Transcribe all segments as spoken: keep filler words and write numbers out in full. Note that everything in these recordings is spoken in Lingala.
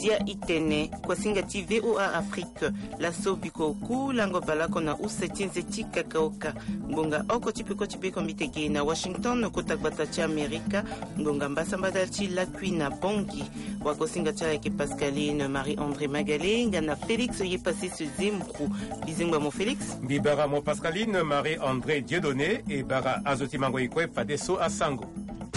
Zia itene kwa singati V O A Afrique la sobiko ku lango balako na usetinze tika kaoka ngonga oko tipiko tipiko mitege na Washington kota batachi Amerika ngonga mbasamba dalchi la na bongi wako singati avec Pascaline Marie-André Magalenga na Félix yepasi suzimku bizingwa mo Félix bibara mo Pascaline Marie-André Dieudonné et bara azoti mango ikwe fadeso asango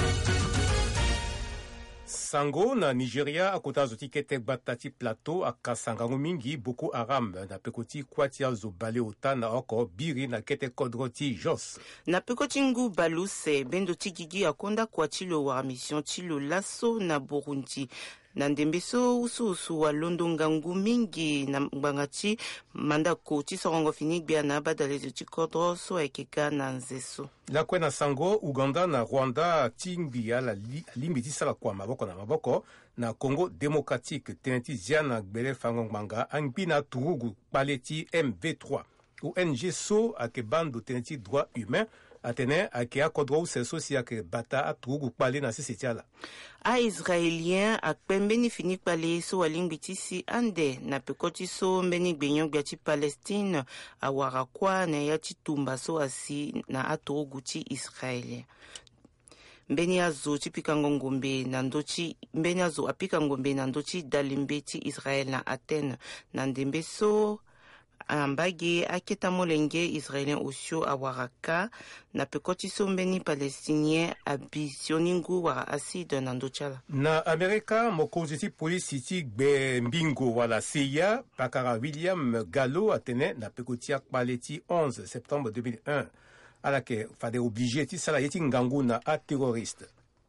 Sango na Nigeria akota azoti kete batati plateau akasangango mingi Boko Haram na pekoti kwati azo bale ota na oko biri na kete kodroti Jos na pekoti ngu baluse bendo tigigi akonda kwati lo wa mission tilo laso na Burundi na ndembeso usu usu wa londonga ngu mingi na mbangati manda koti sorongo finik bia na badalezo tikodro so ekeka na nzeso la kwena Sango Uganda na Rwanda tingbi ya la li, limbiti sala kwa maboko na maboko na Congo démocratique teneti ziana gbele fango manga angbi na turugu paleti M V trois O N G so ake bando teneti droit humain atene ake akodro useso si ake bata aturugu pale na sisitiala a israélien akpembeni finik pale so walingbiti si ande na pekoti so mbeni gbenyon gati Palestine awara kwa na yati tumba so asi na aturugu ti israélien mbeni azo tipika ngombe na ndochi mbeni azo apika ngombe na ndochi dalimbe ti Israël na Athènes na ndembe so ambage aketa molenge israélien osio awaraka na pekoti sombeni palestinien abisioningu wara aside na ndochala na Amerika mokonzi polisi ti gbe mbingo wala seya pakara William Gallo atene na pekoti akpaleti onze septembre deux mille un alake fade obligé ti sala yeti ngangu na a terroriste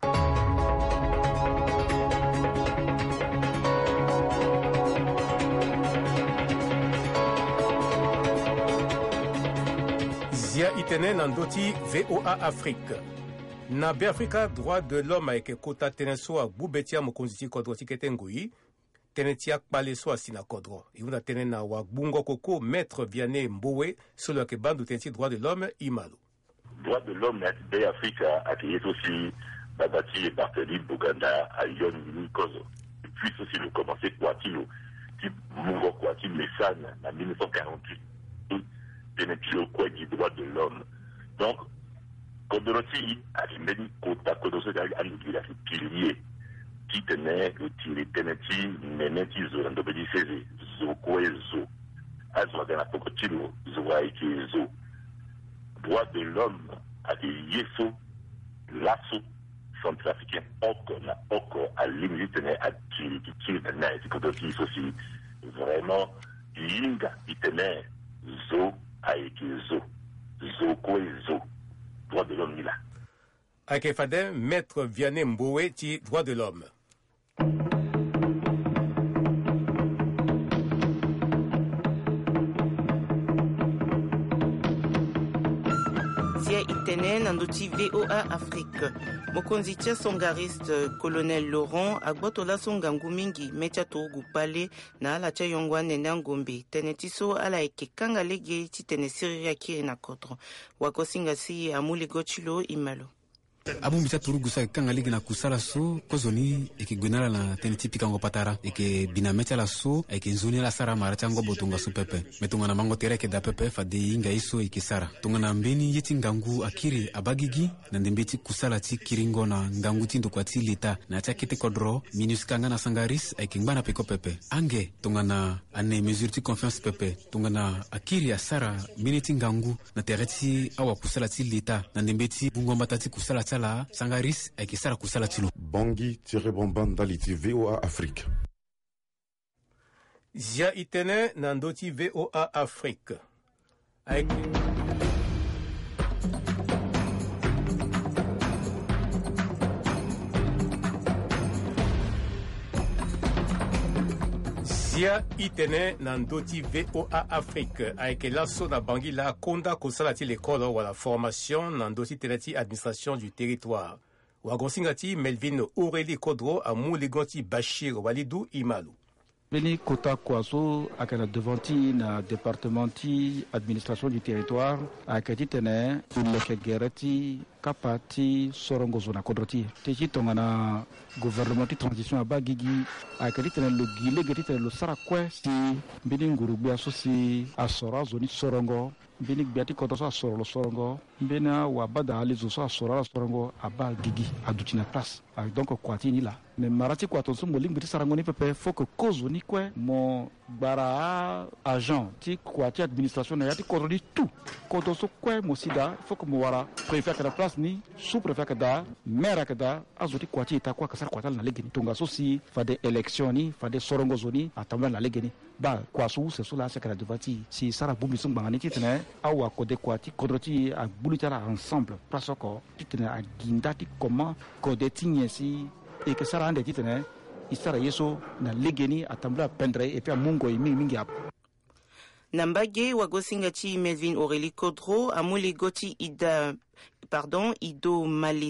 Zia itene nandoti V O A Afrique. Na Afrika droit de l'homme avec kota teneso a bubetia mokonzi kodro tikete ngui tenetia kpale so asina kodro. Iuna tene na wa bungo koko maître Vianney Mbowe solo ke bandu teneti droit de l'homme imalo. Droit de l'homme na Afrika accueillit aussi Babati et Barthélémy Boganda à Yon Nikozo. Et puis aussi le commencer Kwatilo, type Mungo Kwatilo Messane en mille neuf cent quarante-huit. Pénétrer quoi du droit de l'homme. Donc, Kodoroti a dit Kota Kodoroti a dit qu'il a fait pilier qui tenait le tiré Ténéti, Nénéti, Zorandobedi Césé, Zoko et Zo. Azo a la Pokotilo, Zoa et Zo. Droit de l'homme a dit Yeso, Lasso, centrafricain, Oko, na Oko, à limite tenait à tirer, qui tire de neige, Kodoroti aussi, vraiment, Yinga, il tenait Zo, avec Zo, Zoko et Zo, droit de l'homme là. Ake fade maître Vianney Mbowe ti droit de l'homme. Zia itene nandoti V O A Afrique. Mokonzi tia songariste colonel Laurent agbotola songangu mingi mecha togu pale na ala tia yongwa nene ngombe tenetiso ala ekekanga lege ti tene siriria kiri na kotro wakosinga si amuli gochilo imalo abu mbita turugu sa kanga ligi na kusala so kozoni eke gwenala na teneti pikango patara eke bina mecha la so eke nzoni la sara mara chango botunga su pepe metunga na mango tere eke da pepe fa de inga iso eke sara tunga na mbeni yeti ngangu akiri abagigi na ndembeti kusala ti kiringo na ngangu ti ndo kwa ti leta na tia kete kodro minus kanga na sangaris eke ngbana peko pepe ange tunga na ane mesure ti confiance pepe tunga na akiri asara mineti ngangu na tere ti awa kusala ti leta na ndembeti bungomba tati kusala ti la sangaris eke sara kusala tilo Bangui tiré bomban daliti V O A Afrique. Zia itene nandoti V O A Afrique. Avec Zia itene nandoti V O A Afrique avec l'asso na Bangui la konda kosalati l'école ou la formation nandoti teneti administration du territoire. Wagosingati Melvin Aurélie Kodro a Mouligonti Bachir Walidou Imalou. Beni kota kwaso akana devanti na départementi administration du territoire akati tene uleke gerati kapati sorongo zona kodroti teji tongana gouvernement de transition abagigi akati tene lo gile gati tene lo sarakwe si bini ngurugbe asosi asora zoni sorongo bini biati kotoso asoro lo sorongo bena wabada alizo so asora lo sorongo aba gigi adutina place donc kwati ni la mais marati kwato so moling biti sarangoni pepe faut que cause ni kwe mo bara agent ti kwati administration na yati korodi tout koto so kwe mo sida faut que mo wara préfet ka place ni sous préfet ka da maire ka da azoti kwati ita kwa kasar kwatal na legeni tunga so si fa de élection ni fa de sorongo zoni atamba na legeni ba kwaso se so la se ka devati si sara bumi so bangani ti tene awa ko de kwati kodroti a bulitara ensemble place ko ti tene a gindati comment ko de tinye si et que ça rende titane isara yeso na legeni atambla pendre et puis mungo imi mingi ap Nambage wagosinga chi Melvin Aurélie Kodro amule goti ida pardon ido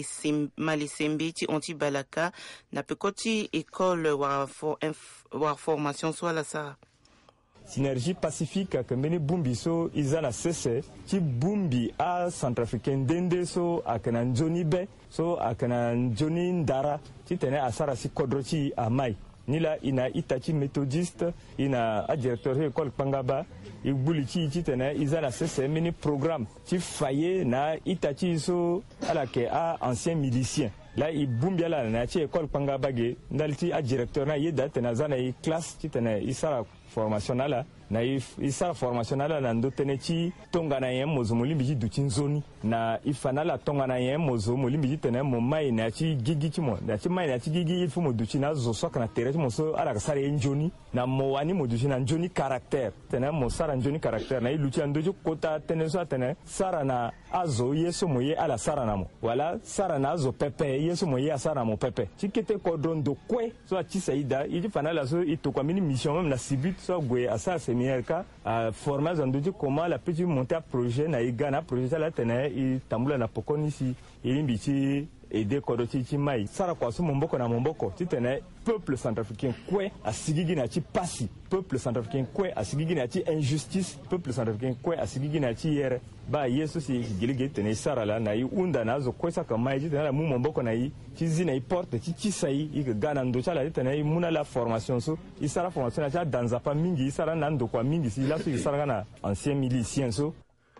malisembe ti anti balaka na pekoti école wa for wa formation soit la sa Synergie Pacifique que meni bumbi so izana sese ti bumbi a centrafricain dende so akana njoni be so akana njoni ndara ti tene asara si kodroti a mai nila ina itachi méthodiste ina a directeur école pangaba ibuli ti ti tene izana sese meni programme ti faye na itachi so ala ke a ancien milicien la i bumbi ala na ti école pangaba ge ndalti a directeur na yeda tena zana i classe ti tene isara formation la na isa formation la na ndotene ti tonga na yen mozo molimbi ji duti nzoni na ifana la tonga na yen mozo molimbi ji tene mo mai na ti gigi ti mo na ti mai na ti gigi il faut mo duti na zo soka na tere ti mo so ala ka sare njoni na mo wani mo duti na njoni caractère tene mo sara njoni caractère na iluti andoji kota tene so tene sara na azo yeso mo ye ala sara na mo wala sara na azo pepe yeso mo ye asara mo pepe ti kete ko dondo kwe so ati saida i fana la so ito kwa mini mission même na civil so gwe asa seminarka a former zanduji comment la petite monter à projet na igana projet la tene i tambula na pokoni si ilimbi ti aider kodoti ti mai sara kwa so momboko na momboko ti tene peuple centrafricain kwe asigigi na ti pasi peuple centrafricain kwe asigigi na ti injustice peuple centrafricain kwe asigigi na ti yere ba yeso si gilige tene sara la na i unda na zo kwesa ka mai ti tene la mu momboko na i ti zina i porte ti ti sai i ga gana ndo chala ti tene i muna la formation so i sara formation na ti danza pa mingi i sara na ndo kwa mingi si la so i sara na ancien milicien so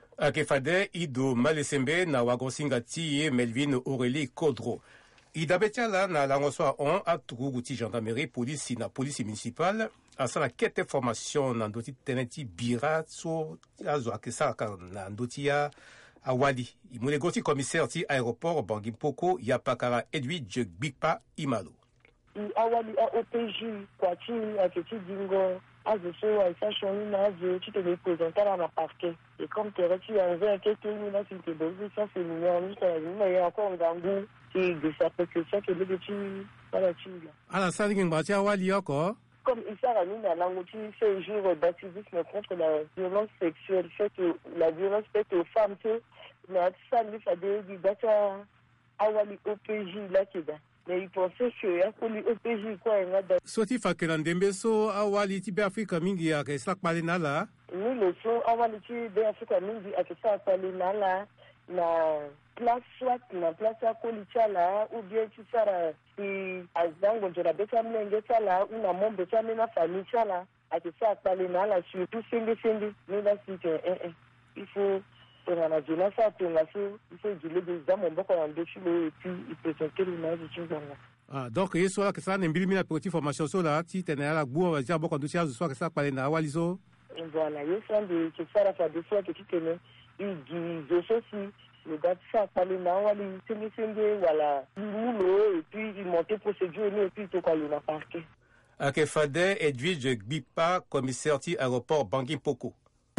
Akefade ido malesembe na wagosinga ti Melvin Aurélie Kodro. Ida betiala na langoswa on a tugu ti gendarmerie police na police municipale asa na kete formation na ndoti teneti bira so azo akesa na ndoti ya awali. Imune goti commissaire ti aéroport Bangui Mpoko ya pakara Edwidge Gbikpa Imalo. Awali a O P J kwa ti aketi dingo azo so aisa shoni na azo tu te représenter à ma parquet et comme tu reçu un verre que tu n'as pas été donné ça c'est mignon ça mais il y a encore un goût qui de sa précaution que le petit voilà tu là ala sali ngbatia awali yoko comme il s'est ramené à l'angouti ce jour d'activisme contre la violence sexuelle faite la violence faite aux femmes que mais ça lui fait des data awali O P J là qui là mais il pensait que ya ko li O P J quoi nga da soti fakela ndembe so awali ti be Afrika mingi ya ke sak pale na la ni le so awali ti be Afrika mingi a ke sak pale na la na place soit na place ya ko li chala ou bien tu sara si azango jora beta mlenge chala una mombe chame na famille chala a ke sak pale na la surtout sindi sindi ni la si que eh eh il faut on a dit là ça on a fait il faut dire des dames on va qu'on dessus et puis il peut sortir le match du genre ah donc il soit que ça n'embili mina petite formation so là ti tenera la gbo va dire beaucoup de choses soit que ça parler na walizo voilà il faut de que ça la faire des fois que tu tenais il dit je sais si le gars ça parler na wali c'est c'est voilà nous et puis il monter procédure et puis tout quoi il a parqué Akefade Edwidge Gbikpa commissaire ti aéroport Bangui Mpoko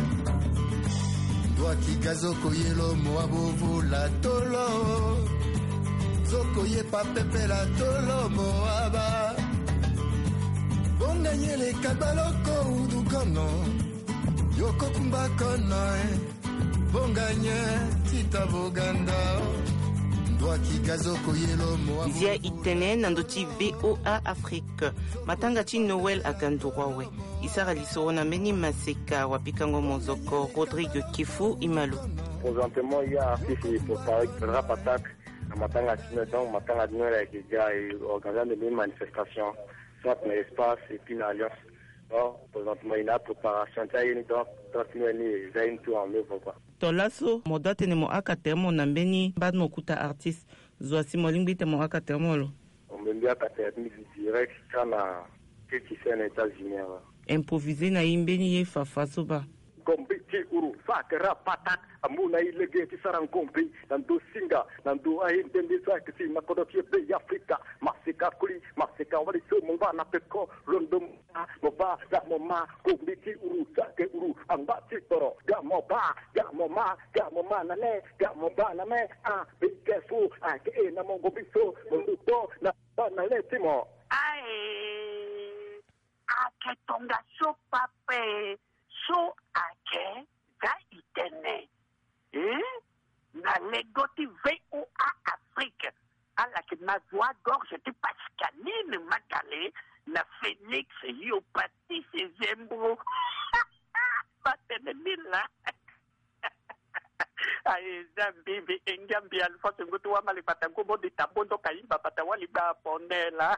Kikazoko yelo moabovu la tolo Zoko ye pa pepe la tolo moaba Bonganye le kabaloko udukono Yoko kumba kono Bonganye tita boganda Zia itene nandoti V O A Afrique. Matanga ti Noël Agandouawe. Isara Lissorona Meni Maseka Wapikango Mozoko Rodrigue Kifu Imalu. Présentement, il y a un artiste pour parler de rap attaque. Matanga Tino, donc Matanga Tino avec les gars et organisant des manifestations. Soit un espace et puis une alliance. Donc, présentement, il y a une préparation. Il y a une il y a une tour en œuvre. Tolaso, modate ne mo akatermo na mbeni bad mo kuta artiste. Zoasi mo lingbi te mo akatermo lo. On me dit akatermo direct kana kiki c'est en États-Unis. Improviser na imbeni ye fafaso ba. Kombi ti uru fakera patak amuna ilege ti sarang kombi nandu singa nandu ahin tendi sa kiti makodo ti pe Afrika masika kuli masika wali so mongba na peko rondom moba ga moma kombi ti uru sa ke uru amba ti toro ga moba ga moma ga moma na le ga moba na me ah be careful ah ke na mongo biso mondu to na na le timo ai ake tonga so pape so ake za itene eh na legoti V O A Afrique ala ke na voix gorge ti pascaline magale na Phoenix yo Patrice Zembro batene mila ai zambi engambi alfoso ngutu wa mali patango bodi tabondo kaimba patawali ba ponela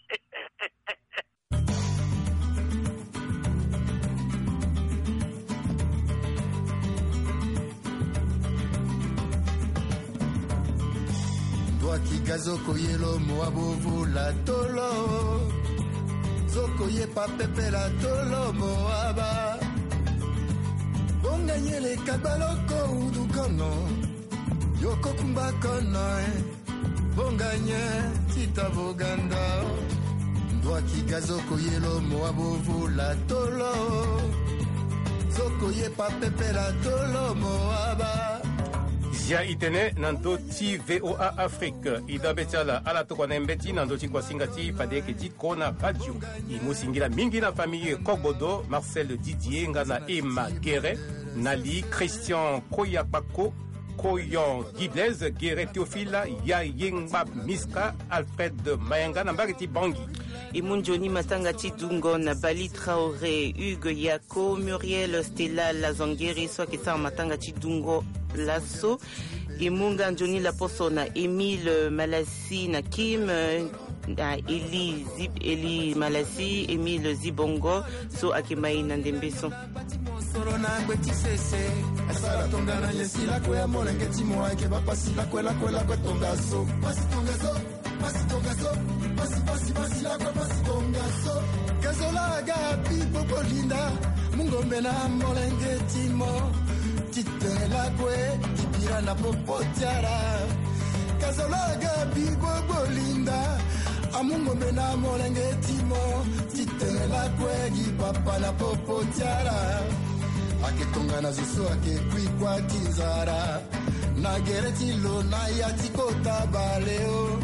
Kiga zoko yelo moabovu la tolo zoko ye pa pepe la tolo moaba bonganye le kabaloko udukono yoko kumba kono bonganye tita boganda ndwa kiga zoko yelo moabovu la tolo zoko ye pa pepe la tolo moaba. Zia itene nando ti V O A Afrique ida betala ala to kona mbeti nando ti kwasinga ti padeke ti kona radio i musingira mingi na famille Kobodo Marcel Didier ngana Emma Guéret Nali Christian Koyapako Koyon Giblez Guéret Théophile Ya Yengba Miska Alfred Mayenga na mbaki Bangi Imunjoni Matanga Tidungo na Bali Traoré Hugues Yako Muriel Stella Lazangeri soit qui ça Matanga Tidungo Lasso Imunga Njoni Laposo na Émile Malassi na Kim na Eli Zip Eli Malassi Émile Zibongo so Akimai na Ndembeso Sorona gweti sese asala tonga na yesi la kwa molenge timo ake ba pasi la kwa la kwa la kwa tonga so pasi tonga so pasi tonga so pasi pasi pasi la kwa pasi tonga so kazola ga pipo polinda mungombe na molenge timo tite la kwa kipira na popotiara kazola ga pipo polinda amungombe na molenge timo tite la kwa kipapa na popotiara aketonga na zuso ake kwikwa kizara na gereti lo na yatikota baleo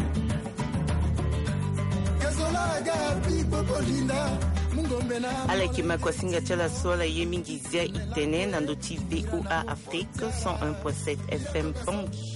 kazolaga pipo polinda mungombe na Aleki Makwasinga Tchala Sola Yemingizia Itene Nando T V O A Afrique cent un point sept F M Bangi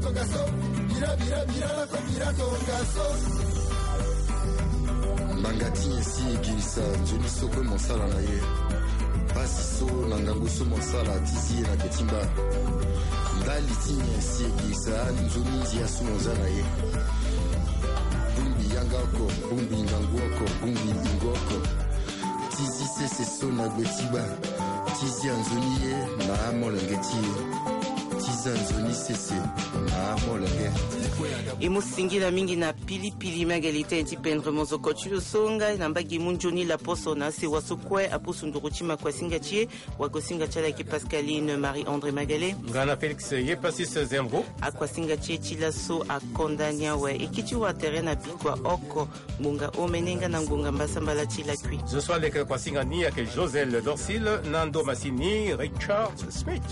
Bangati esi egilisa njoni soko monsala na ye Basiso na nganguso monsala tizi na ketimba Ndali tinye esi egilisa njoni nzi ya sumonza na ye Bumbi yangako, bumbi nganguoko, bumbi ingoko Tizi sese so na gwetiba Tizi anzoni ye na amolengeti Tizi anzoni sese na amolenge Imusingira mingi na pili pili magalite intipendre mozoko chuyo songa na mbagi munjoni la poso na se wasukwe apusu nduruchima kwa singa chie wagosinga chala ki Pascaline Marie-André Magalé ngana Félix Yepasis Zembro akwa singa chie chila so akondania we ikichi wa terena pikwa oko ngunga omenenga na ngunga mbasambala chila kwi je sois leke kwa singa ni yake Josel Dorsil Nando Massini Richard Smith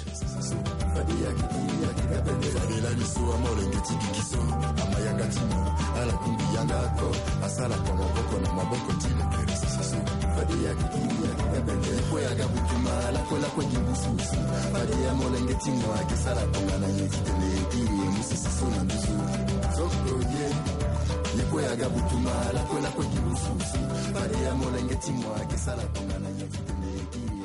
amayanga timo ala kumbi yangako asala kwa maboko na maboko timo Fadi ya kiki ya kibende Kwe ya gabutuma la kwe la kwe jibususu Fadi ya molenge tingo ake sala tonga na yezitele Kiri musisiso na nusu Soko ye Kwe ya gabutuma la kwe la kwe jibususu Fadi ya molenge tingo ake sala tonga na yezitele Kiri